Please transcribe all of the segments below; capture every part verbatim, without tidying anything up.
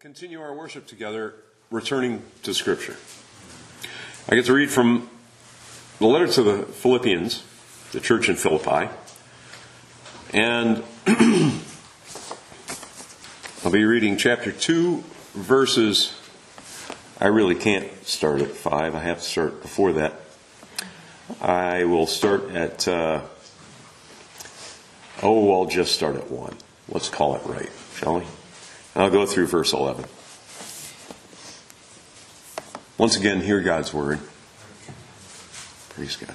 continue our worship together, returning to Scripture. I get to read from the letter to the Philippians, the church in Philippi, and I'll be reading chapter two, verses, I really can't start at five, I have to start before that. I will start at, uh, oh, I'll just start at one. Let's call it right, shall we? I'll go through verse eleven. Once again, hear God's word. Praise God.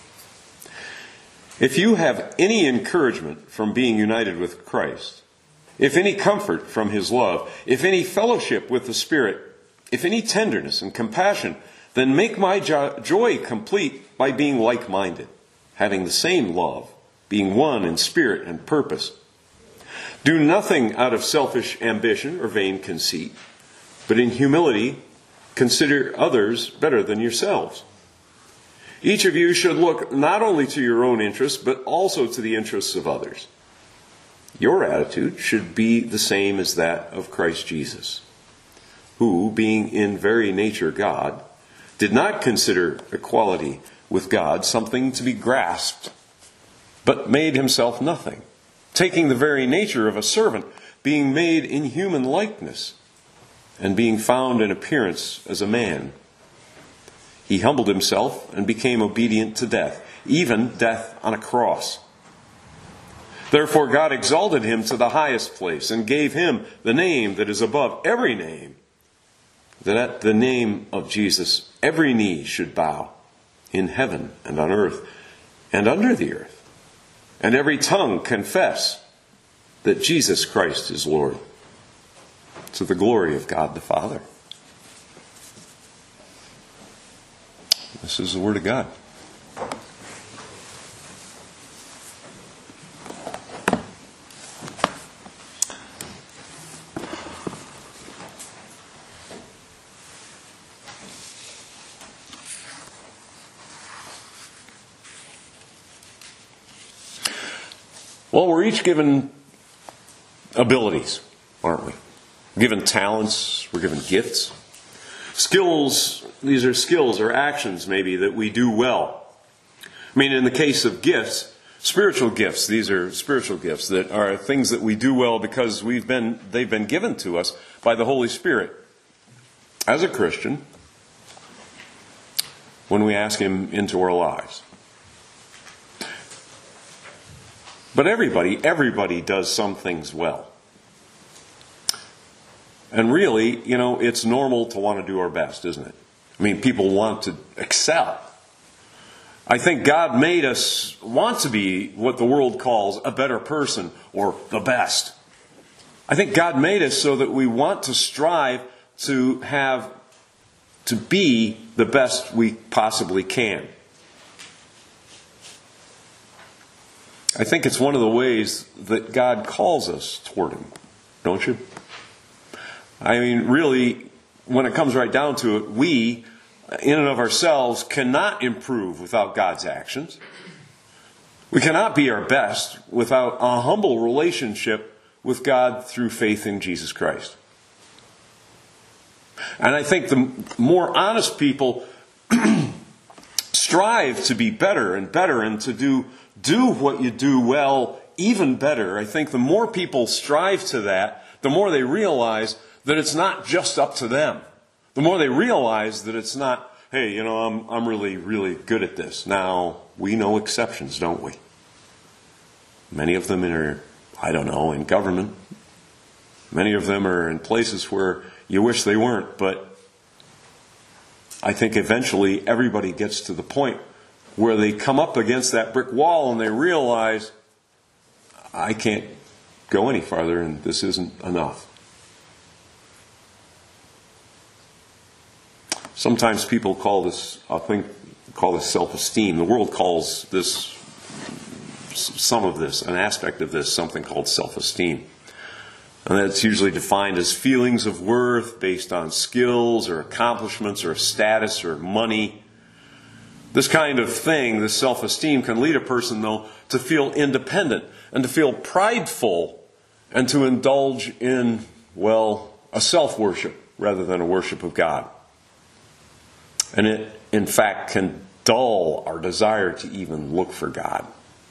If you have any encouragement from being united with Christ, if any comfort from His love, if any fellowship with the Spirit, if any tenderness and compassion, then make my jo- joy complete by being like-minded, having the same love, being one in spirit and purpose. Do nothing out of selfish ambition or vain conceit, but in humility consider others better than yourselves. Each of you should look not only to your own interests, but also to the interests of others. Your attitude should be the same as that of Christ Jesus, who, being in very nature God, did not consider equality with God something to be grasped, but made himself nothing, taking the very nature of a servant, being made in human likeness, and being found in appearance as a man. He humbled himself and became obedient to death, even death on a cross. Therefore God exalted him to the highest place and gave him the name that is above every name, that at the name of Jesus every knee should bow, in heaven and on earth and under the earth, and every tongue confess that Jesus Christ is Lord, to the glory of God the Father. This is the Word of God. Well, we're each given abilities, aren't we? Given talents, we're given gifts. Skills, these are skills or actions maybe that we do well. I mean, in the case of gifts, spiritual gifts, these are spiritual gifts that are things that we do well because we've been they've been given to us by the Holy Spirit. As a Christian, when we ask Him into our lives. But everybody, everybody does some things well. And really, you know, it's normal to want to do our best, isn't it? I mean, people want to excel. I think God made us want to be what the world calls a better person or the best. I think God made us so that we want to strive to have, to be the best we possibly can. I think it's one of the ways that God calls us toward Him, don't you? I mean, really, when it comes right down to it, we, in and of ourselves, cannot improve without God's actions. We cannot be our best without a humble relationship with God through faith in Jesus Christ. And I think the more honest people strive to be better and better and to do, do what you do well even better. I think the more people strive to that, the more they realize that it's not just up to them. The more they realize that it's not, hey, you know, I'm I'm really, really good at this. Now, we know exceptions, don't we? Many of them are, I don't know, in government. Many of them are in places where you wish they weren't. But I think eventually everybody gets to the point where they come up against that brick wall and they realize, I can't go any farther and this isn't enough. Sometimes people call this, I think, call this self-esteem. The world calls this, some of this, an aspect of this, something called self-esteem. And that's usually defined as feelings of worth based on skills or accomplishments or status or money. This kind of thing, this self-esteem, can lead a person, though, to feel independent and to feel prideful and to indulge in, well, a self-worship rather than a worship of God. And it, in fact, can dull our desire to even look for God.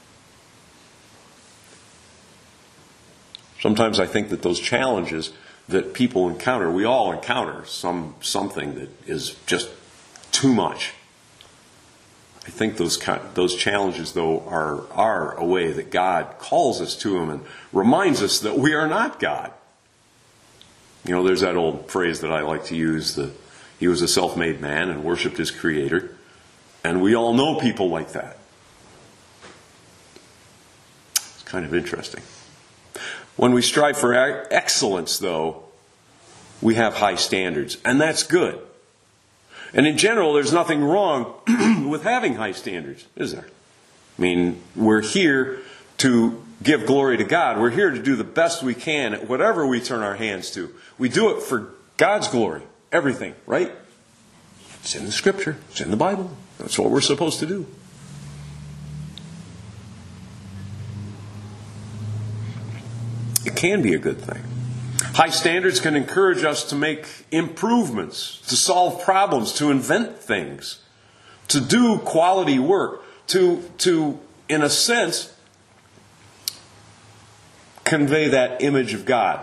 Sometimes I think that those challenges that people encounter, we all encounter some something that is just too much. I think those those challenges, though, are, are a way that God calls us to them and reminds us that we are not God. You know, there's that old phrase that I like to use, that he was a self-made man and worshipped his Creator. And we all know people like that. It's kind of interesting. When we strive for excellence, though, we have high standards, and that's good. And in general, there's nothing wrong with having high standards, is there? I mean, we're here to give glory to God. We're here to do the best we can at whatever we turn our hands to. We do it for God's glory, everything, right? It's in the Scripture. It's in the Bible. That's what we're supposed to do. It can be a good thing. High standards can encourage us to make improvements, to solve problems, to invent things, to do quality work, to, to in a sense, convey that image of God.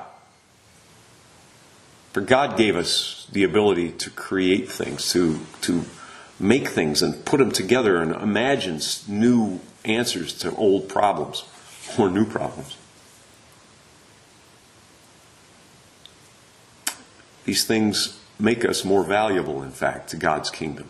For God gave us the ability to create things, to, to make things and put them together and imagine new answers to old problems or new problems. These things make us more valuable, in fact, to God's kingdom.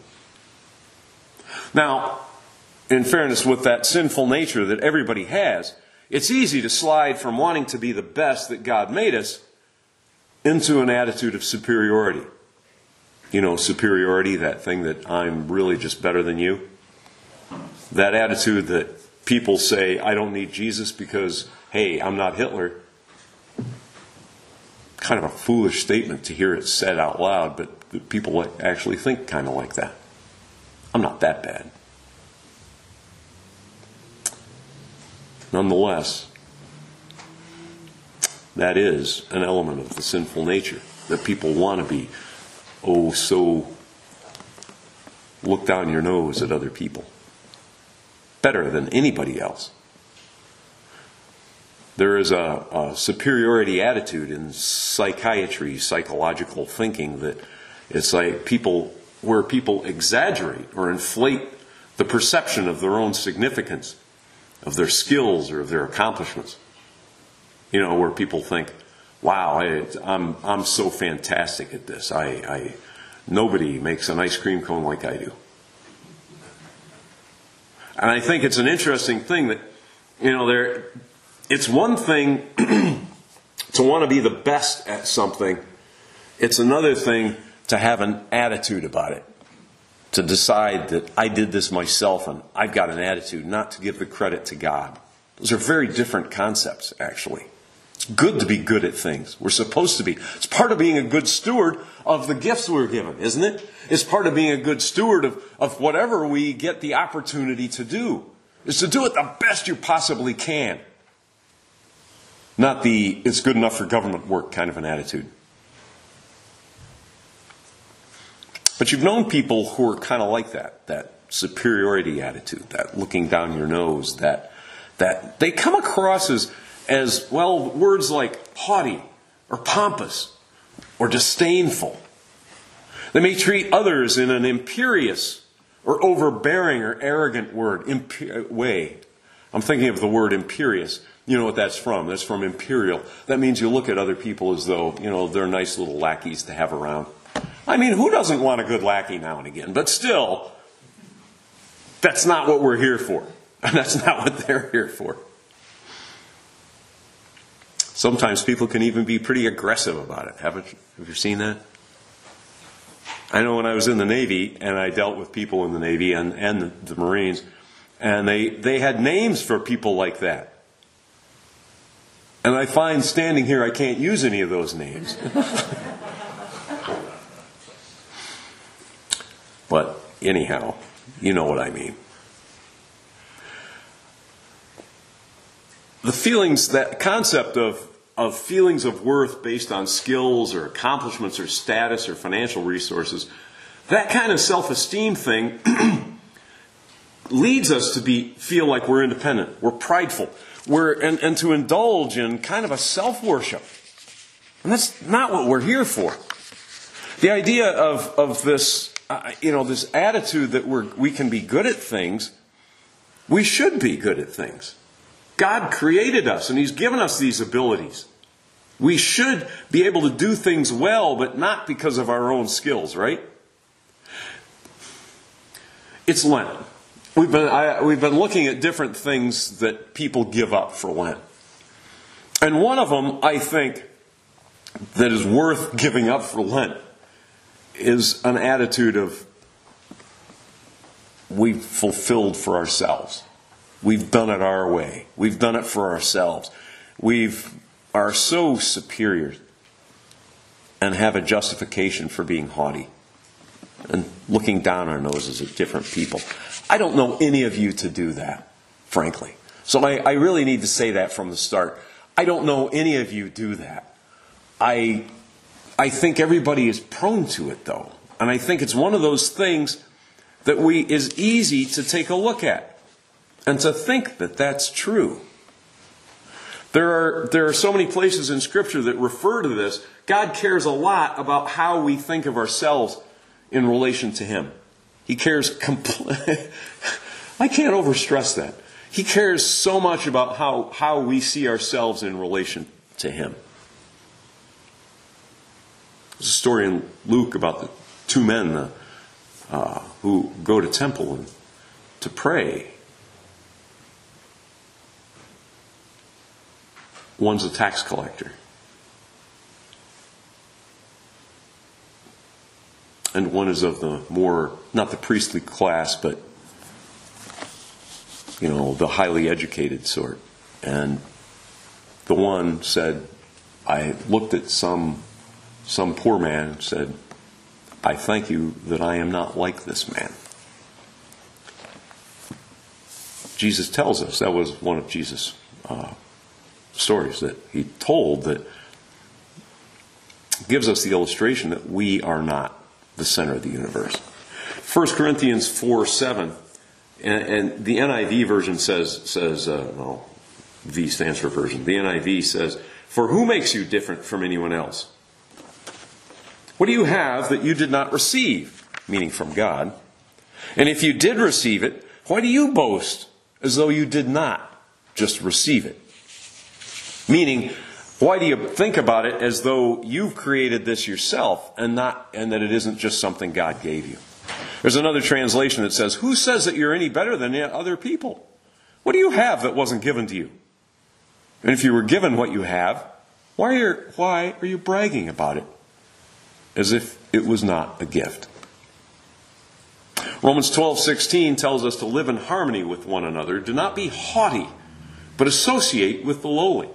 Now, in fairness, with that sinful nature that everybody has, it's easy to slide from wanting to be the best that God made us into an attitude of superiority. You know, superiority, that thing that I'm really just better than you. That attitude that people say, I don't need Jesus because, hey, I'm not Hitler. Kind of a foolish statement to hear it said out loud, but people actually think kind of like that. I'm not that bad. Nonetheless, that is an element of the sinful nature, that people want to be, oh, so look down your nose at other people. Better than anybody else. There is a, a superiority attitude in psychiatry, psychological thinking, that it's like people, where people exaggerate or inflate the perception of their own significance, of their skills or of their accomplishments. You know, where people think, wow, I, I'm I'm so fantastic at this. I, I nobody makes an ice cream cone like I do. And I think it's an interesting thing that, you know, there. It's one thing to want to be the best at something. It's another thing to have an attitude about it. To decide that I did this myself and I've got an attitude, not to give the credit to God. Those are very different concepts, actually. It's good to be good at things. We're supposed to be. It's part of being a good steward of the gifts we're given, isn't it? It's part of being a good steward of, of whatever we get the opportunity to do. Is to do it the best you possibly can. Not the, it's good enough for government work kind of an attitude. But you've known people who are kind of like that, that superiority attitude, that looking down your nose, that that they come across as, as well, words like haughty or pompous or disdainful. They may treat others in an imperious or overbearing or arrogant word, imp- way. I'm thinking of the word imperious. You know what that's from. That's from imperial. That means you look at other people as though, you know, they're nice little lackeys to have around. I mean, who doesn't want a good lackey now and again? But still, that's not what we're here for. And that's not what they're here for. Sometimes people can even be pretty aggressive about it. Haven't you? Have you seen that? I know when I was in the Navy, and I dealt with people in the Navy and, and the, the Marines, and they, they had names for people like that. And I find standing here I can't use any of those names. But anyhow, you know what I mean. The feelings, that concept of of feelings of worth based on skills or accomplishments or status or financial resources, that kind of self-esteem thing leads us to be feel like we're independent, we're prideful, we're and, and to indulge in kind of a self-worship. And that's not what we're here for. The idea of of this, uh, you know, this attitude that we're we can be good at things, we should be good at things. God created us, and He's given us these abilities. We should be able to do things well, but not because of our own skills, right? It's Lent. We've been I, we've been looking at different things that people give up for Lent. And one of them, I think, that is worth giving up for Lent is an attitude of we've fulfilled for ourselves. We've done it our way. We've done it for ourselves. We've are so superior and have a justification for being haughty and looking down our noses at different people. I don't know any of you to do that, frankly. So I, I really need to say that from the start. I don't know any of you do that. I I think everybody is prone to it, though. And I think it's one of those things that we is easy to take a look at and to think that that's true. There are there are so many places in Scripture that refer to this. God cares a lot about how we think of ourselves in relation to Him. He cares compl- I can't overstress that. He cares so much about how, how we see ourselves in relation to Him. There's a story in Luke about the two men uh, uh, who go to temple and, to pray. One's a tax collector. And one is of the more, not the priestly class, but, you know, the highly educated sort. And the one said, I looked at some some poor man and said, I thank you that I am not like this man. Jesus tells us, that was one of Jesus' uh, stories that he told that gives us the illustration that we are not the center of the universe. First Corinthians four seven, and, and the N I V version says, says uh, well, V stands for version. The N I V says, for who makes you different from anyone else? What do you have that you did not receive? Meaning from God. And if you did receive it, why do you boast as though you did not just receive it? Meaning, why do you think about it as though you've created this yourself and not, and that it isn't just something God gave you? There's another translation that says, who says that you're any better than other people? What do you have that wasn't given to you? And if you were given what you have, why are, why are you bragging about it as if it was not a gift? Romans twelve sixteen tells us to live in harmony with one another. Do not be haughty, but associate with the lowly.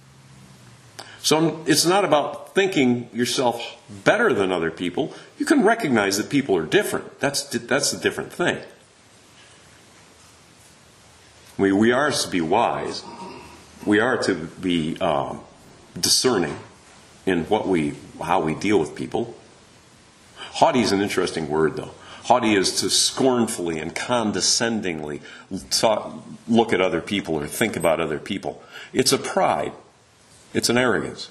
So it's not about thinking yourself better than other people. You can recognize that people are different. That's that's a different thing. We we are to be wise. We are to be um, discerning in what we how we deal with people. Haughty is an interesting word, though. Haughty is to scornfully and condescendingly talk, look at other people or think about other people. It's a pride. It's an arrogance.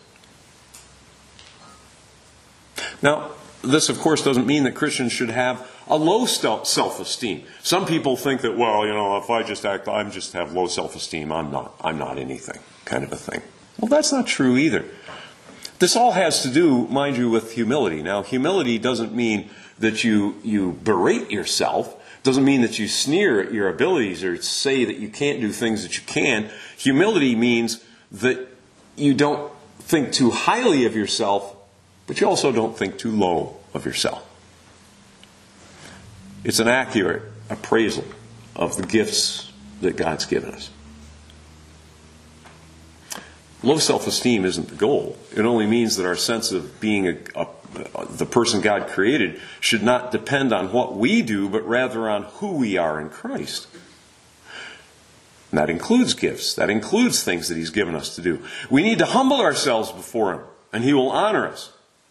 Now, this, of course, doesn't mean that Christians should have a low self-esteem. Some people think that, well, you know, if I just act, I just have low self-esteem, I'm not, I'm not anything, kind of a thing. Well, that's not true either. This all has to do, mind you, with humility. Now, humility doesn't mean that you, you berate yourself. Doesn't mean that you sneer at your abilities or say that you can't do things that you can. Humility means that you don't think too highly of yourself, but you also don't think too low of yourself. It's an accurate appraisal of the gifts that God's given us. Low self-esteem isn't the goal. It only means that our sense of being a, a, the person God created should not depend on what we do, but rather on who we are in Christ. And that includes gifts. That includes things that he's given us to do. We need to humble ourselves before him, and he will honor us.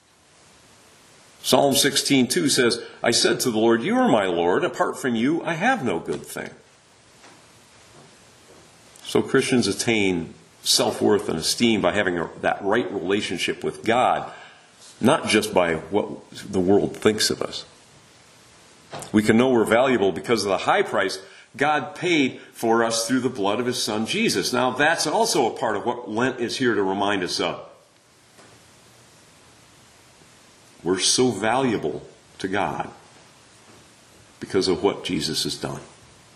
Psalm sixteen two says, I said to the Lord, you are my Lord. Apart from you, I have no good thing. So Christians attain self-worth and esteem by having a, that right relationship with God, not just by what the world thinks of us. We can know we're valuable because of the high price God paid for us through the blood of his Son, Jesus. Now, that's also a part of what Lent is here to remind us of. We're so valuable to God because of what Jesus has done.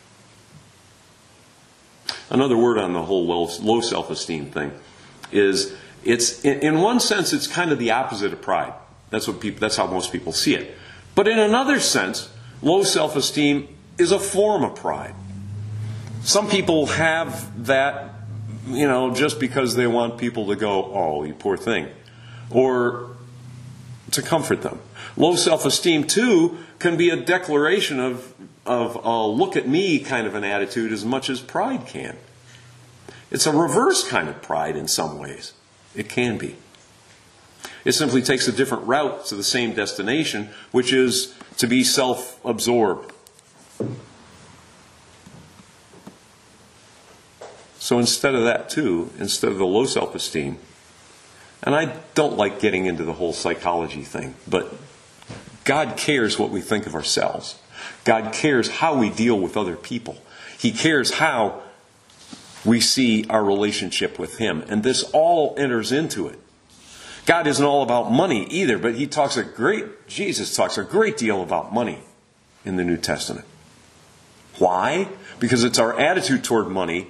Another word on the whole low, low self-esteem thing is, it's in, in one sense, it's kind of the opposite of pride. That's what people, that's how most people see it. But in another sense, low self-esteem is a form of pride. Some people have that, you know, just because they want people to go, oh, you poor thing, or to comfort them. Low self-esteem, too, can be a declaration of, of a look at me kind of an attitude as much as pride can. It's a reverse kind of pride in some ways. It can be. It simply takes a different route to the same destination, which is to be self-absorbed. So instead of that too, instead of the low self-esteem, and I don't like getting into the whole psychology thing, but God cares what we think of ourselves. God cares how we deal with other people. He cares how we see our relationship with him. And this all enters into it. God isn't all about money either, but he talks a great, Jesus talks a great deal about money in the New Testament. Why? Because it's our attitude toward money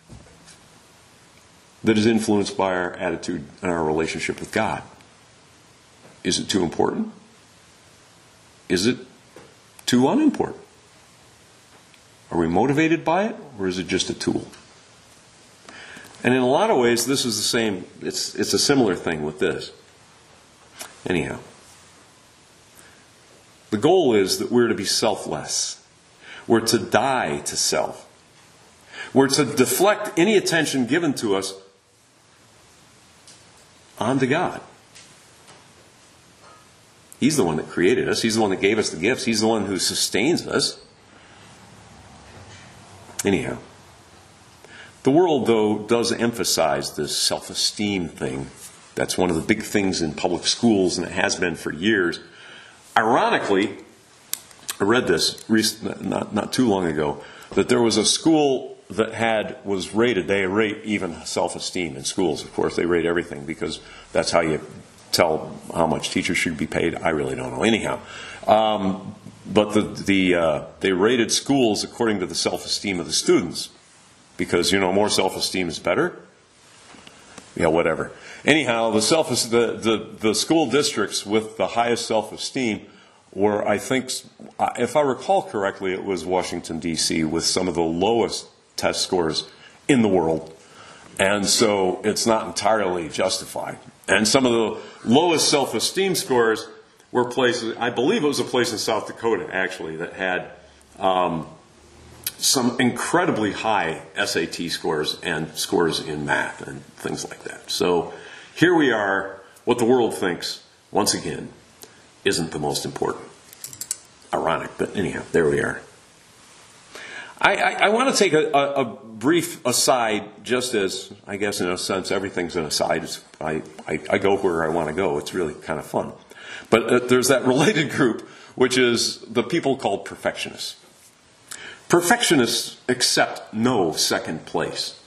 that is influenced by our attitude and our relationship with God. Is it too important? Is it too unimportant? Are we motivated by it, or is it just a tool? And in a lot of ways, this is the same, it's, it's a similar thing with this. Anyhow, the goal is that we're to be selfless. We're to die to self. We're to deflect any attention given to us onto God. He's the one that created us. He's the one that gave us the gifts. He's the one who sustains us. Anyhow, the world, though, does emphasize this self-esteem thing. That's one of the big things in public schools, and it has been for years. Ironically, I read this recent, not, not too long ago, that there was a school that had was rated, they rate even self-esteem in schools. Of course, they rate everything because that's how you tell how much teachers should be paid. I really don't know. Anyhow, um, but the the uh, they rated schools according to the self-esteem of the students because, you know, more self-esteem is better. Yeah, whatever. Anyhow, the self the the the school districts with the highest self-esteem were, I think, if I recall correctly, it was Washington, D C with some of the lowest test scores in the world. And so it's not entirely justified. And some of the lowest self-esteem scores were places, I believe it was a place in South Dakota, actually, that had um, some incredibly high S A T scores and scores in math and things like that. So here we are, what the world thinks, once again, isn't the most important. Ironic, but anyhow, there we are. I, I, I want to take a, a, a brief aside, just as, I guess in a sense, everything's an aside. It's, I, I, I go where I want to go. It's really kind of fun. But uh, there's that related group, which is the people called perfectionists. Perfectionists accept no second place.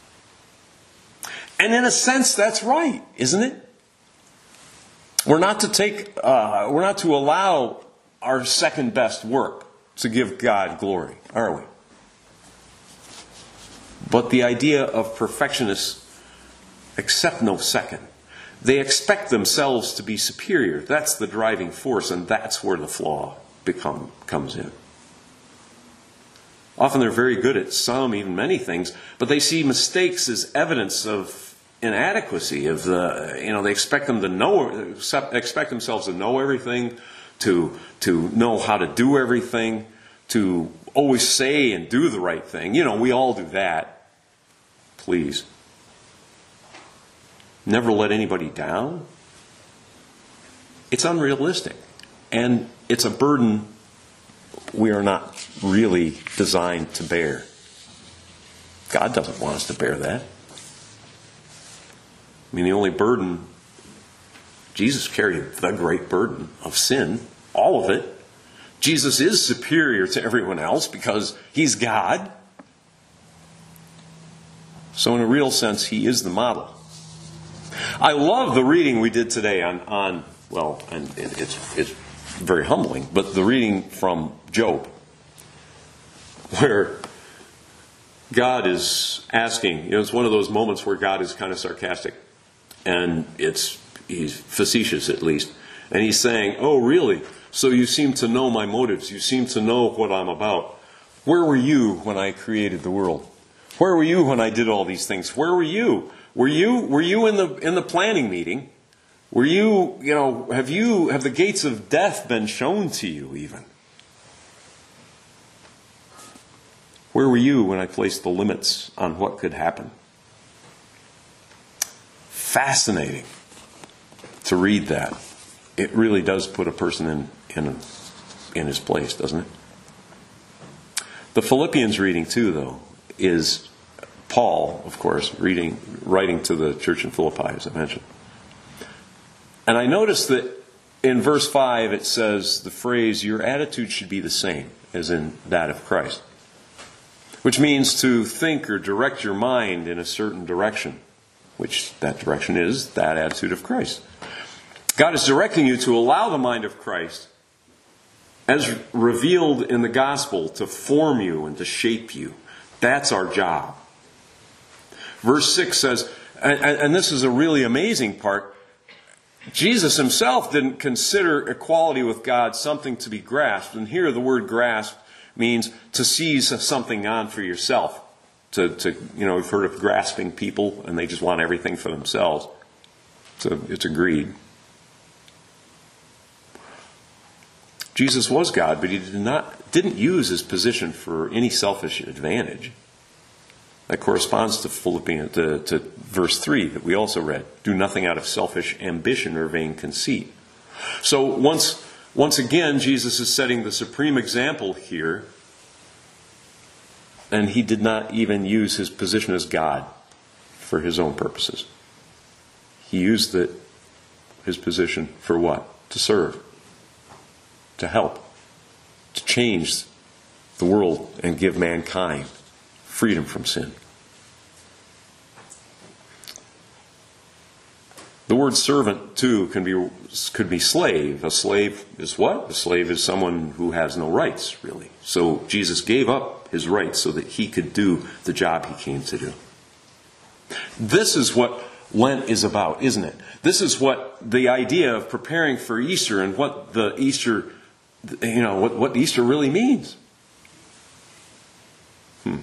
And in a sense, that's right, isn't it? We're not to take, uh, we're not to allow our second best work to give God glory, are we? But the idea of perfectionists accept no second. They expect themselves to be superior. That's the driving force, and that's where the flaw become, comes in. Often they're very good at some, even many things, but they see mistakes as evidence of inadequacy. Of the, you know, they expect them to know, expect themselves to know everything, to to know how to do everything, to always say and do the right thing. You know, we all do that. please. Never let anybody down. It's unrealistic. And it's a burden we are not really designed to bear. God doesn't want us to bear that. I mean, the only burden, Jesus carried the great burden of sin, all of it. Jesus is superior to everyone else because he's God. So in a real sense, he is the model. I love the reading we did today on, on well, and it, it's, it's very humbling, but the reading from Job, where God is asking, you know, it's one of those moments where God is kind of sarcastic, and it's he's facetious at least, and he's saying, oh, really? So you seem to know my motives. You seem to know what I'm about. Where were you when I created the world? Where were you when I did all these things? Where were you? Were you were you in the in the planning meeting? Were you, you know, have you have the gates of death been shown to you even? Where were you when I placed the limits on what could happen? Fascinating to read that. It really does put a person in in in his place, doesn't it? The Philippians reading too, though, is Paul, of course, reading, writing to the church in Philippi, as I mentioned. And I noticed that in verse five it says the phrase, your attitude should be the same as in that of Christ. Which means to think or direct your mind in a certain direction, which that direction is that attitude of Christ. God is directing you to allow the mind of Christ, as revealed in the gospel, to form you and to shape you. That's our job. Verse six says, and, and this is a really amazing part, Jesus himself didn't consider equality with God something to be grasped. And here the word grasp means to seize something on for yourself. To, to you know, we've heard of grasping people, and they just want everything for themselves. So it's a greed. Jesus was God, but he did not didn't use his position for any selfish advantage. That corresponds to Philippians to, to verse three that we also read. Do nothing out of selfish ambition or vain conceit. So once once again, Jesus is setting the supreme example here, and he did not even use his position as God for his own purposes. He used it, his position for what? To serve. To help, to change the world and give mankind freedom from sin. The word servant, too, can be could be slave. A slave is what? A slave is someone who has no rights, really. So Jesus gave up his rights so that he could do the job he came to do. This is what Lent is about, isn't it? This is what the idea of preparing for Easter and what the Easter You know, what, what Easter really means. Hmm.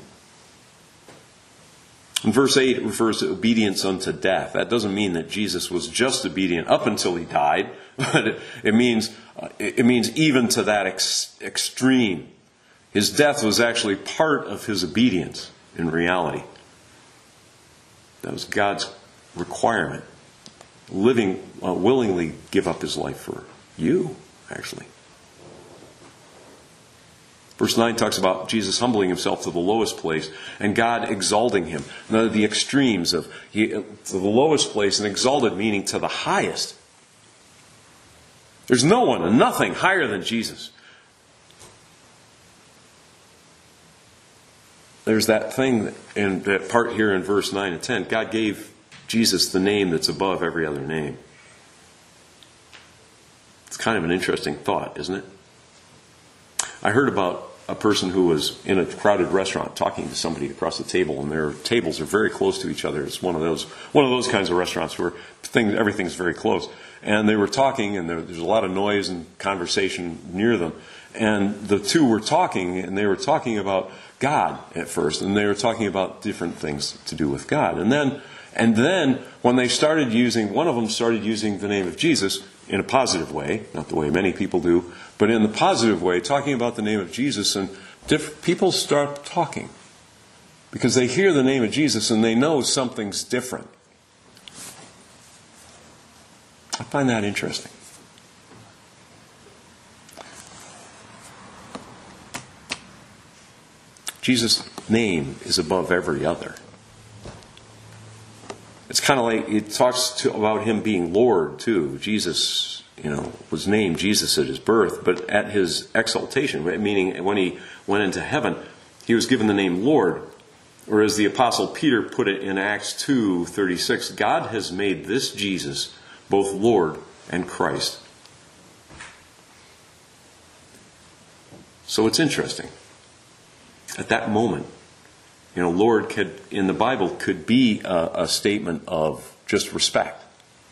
In verse eight, it refers to obedience unto death. That doesn't mean that Jesus was just obedient up until he died, but it, it means uh, it means even to that ex- extreme. His death was actually part of his obedience in reality. That was God's requirement. Living, uh, willingly give up his life for you, actually. Verse nine talks about Jesus humbling himself to the lowest place and God exalting him. Now, the extremes of he, to the lowest place and exalted meaning to the highest. There's no one and nothing higher than Jesus. There's that thing in that part here in verse nine and ten. God gave Jesus the name that's above every other name. It's kind of an interesting thought, isn't it? I heard about a person who was in a crowded restaurant talking to somebody across the table, and their tables are very close to each other. It's one of those one of those kinds of restaurants where things, everything's very close. And they were talking, and there, there's a lot of noise and conversation near them. And the two were talking, and they were talking about God at first, and they were talking about different things to do with God. And then, and then when they started using, one of them started using the name of Jesus in a positive way, not the way many people do, but in the positive way, talking about the name of Jesus, and diff- people start talking. Because they hear the name of Jesus and they know something's different. I find that interesting. Jesus' name is above every other. It's kind of like, it talks to, about him being Lord too. Jesus, you know, was named Jesus at his birth, but at his exaltation, meaning when he went into heaven, he was given the name Lord. Or as the Apostle Peter put it in Acts two thirty-six, God has made this Jesus both Lord and Christ. So it's interesting. At that moment, you know, Lord could, in the Bible, could be a, a statement of just respect.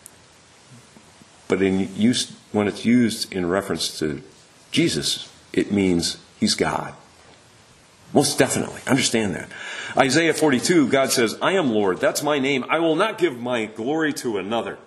But in use, when it's used in reference to Jesus, it means he's God. Most definitely. Understand that. Isaiah forty-two, God says, I am Lord. That's my name. I will not give my glory to another.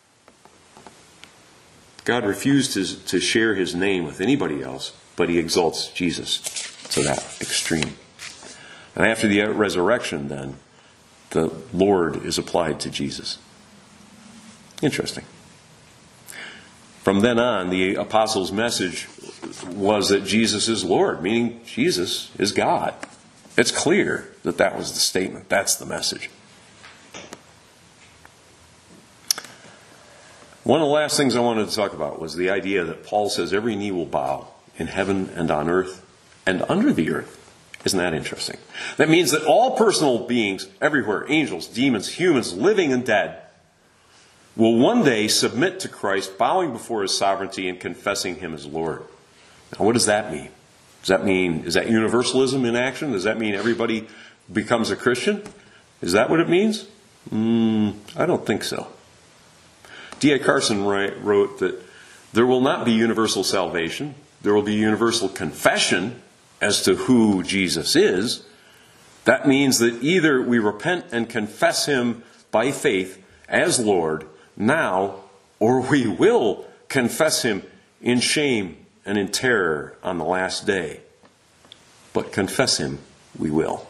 God refused to, to share his name with anybody else, but he exalts Jesus to that extreme. And after the resurrection, then, the Lord is applied to Jesus. Interesting. From then on, the apostles' message was that Jesus is Lord, meaning Jesus is God. It's clear that that was the statement. That's the message. One of the last things I wanted to talk about was the idea that Paul says every knee will bow in heaven and on earth and under the earth. Isn't that interesting? That means that all personal beings everywhere, angels, demons, humans, living and dead, will one day submit to Christ, bowing before his sovereignty and confessing him as Lord. Now, what does that mean? Does that mean, is that universalism in action? Does that mean everybody becomes a Christian? Is that what it means? Mm, I don't think so. D A Carson wrote that there will not be universal salvation. There will be universal confession as to who Jesus is. That means that either we repent and confess him by faith as Lord now, or we will confess him in shame and in terror on the last day. But confess him we will.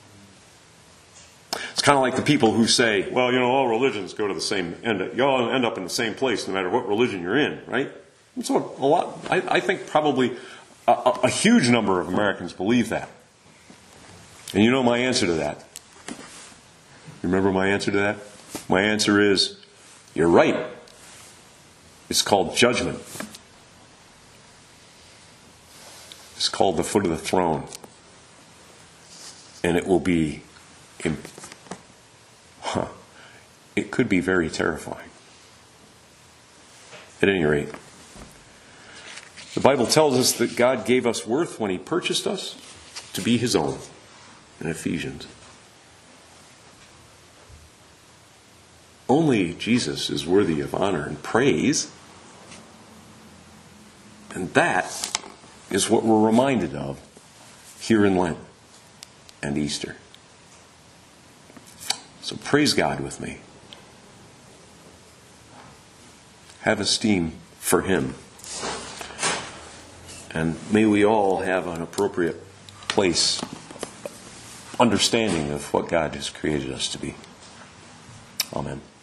It's kind of like the people who say, well, you know, all religions go to the same end. You all end up in the same place no matter what religion you're in, right? And so a lot, I, I think probably a, a, a huge number of Americans believe that. And you know my answer to that. Remember my answer to that? My answer is, you're right. It's called judgment. It's called the foot of the throne. And it will be, imp- huh, it could be very terrifying. At any rate, the Bible tells us that God gave us worth when he purchased us to be his own in Ephesians. Only Jesus is worthy of honor and praise. And that is what we're reminded of here in Lent and Easter. So praise God with me. Have esteem for him. And may we all have an appropriate place, understanding of what God has created us to be. Amen.